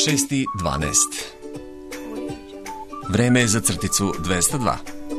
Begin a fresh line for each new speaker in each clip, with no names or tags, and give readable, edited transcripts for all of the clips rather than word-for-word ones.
6:12. Vreme je za crticu 202.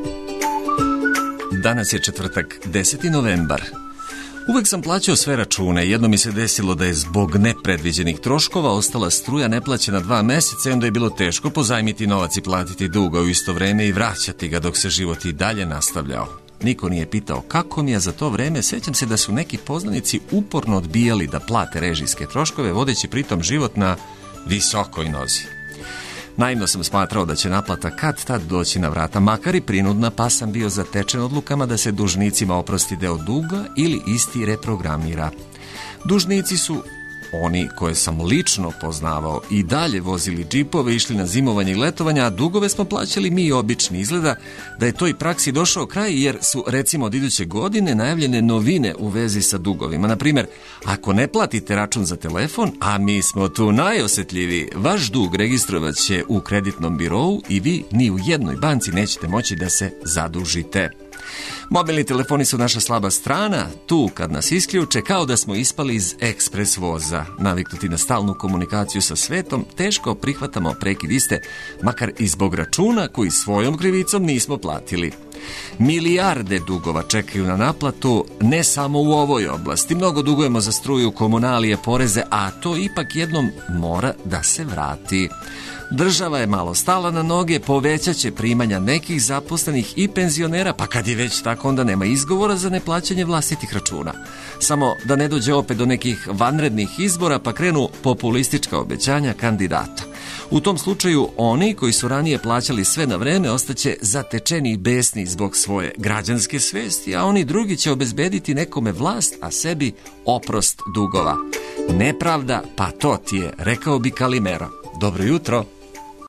Danas je četvrtak, 10. novembar. Uvek sam plaćao sve račune. Jedno mi se desilo da je zbog nepredviđenih troškova ostala struja neplaćena 2 meseca i onda je bilo teško pozajmiti novac i platiti dug, a u isto vreme i vraćati ga dok se život i dalje nastavljao. Niko nije pitao kako mi je za to vreme. Sećam se da su neki poznanici uporno odbijali da plate režijske troškove, vodeći pritom život na visokoj nozi. Naivno sam smatrao da će naplata kad tad doći na vrata, makar i prinudna, pa sam bio zatečen odlukama da se dužnicima oprosti deo duga ili isti reprogramira. Dužnici su oni koje sam lično poznavao i dalje vozili džipove, išli na zimovanje i letovanja, a dugove smo plaćali mi obični. Izgleda da je toj praksi došao kraj, jer su recimo od iduće godine najavljene novine u vezi sa dugovima. Na primjer, ako ne platite račun za telefon, a mi smo tu najosetljiviji, vaš dug registrovat će u kreditnom birou i vi ni u jednoj banci nećete moći da se zadužite. Mobilni telefoni su naša slaba strana, tu kad nas isključe kao da smo ispali iz ekspres voza. Naviknuti na stalnu komunikaciju sa svetom, teško prihvatamo prekid iste, makar i zbog računa koji svojom krivicom nismo platili. Milijarde dugova čekaju na naplatu, ne samo u ovoj oblasti. Mnogo dugujemo za struju, komunalije, poreze, a to ipak jednom mora da se vrati. Država je malo stala na noge, povećat će primanja nekih zaposlenih i penzionera, pa kad je već tako, onda nema izgovora za neplaćanje vlastitih računa. Samo da ne dođe opet do nekih vanrednih izbora, pa krenu populistička obećanja kandidata. U tom slučaju, oni koji su ranije plaćali sve na vreme ostaće zatečeni i besni zbog svoje građanske svesti, a oni drugi će obezbediti nekome vlast, a sebi oprost dugova. Nepravda, pa to ti je, rekao bi Kalimero. Dobro jutro.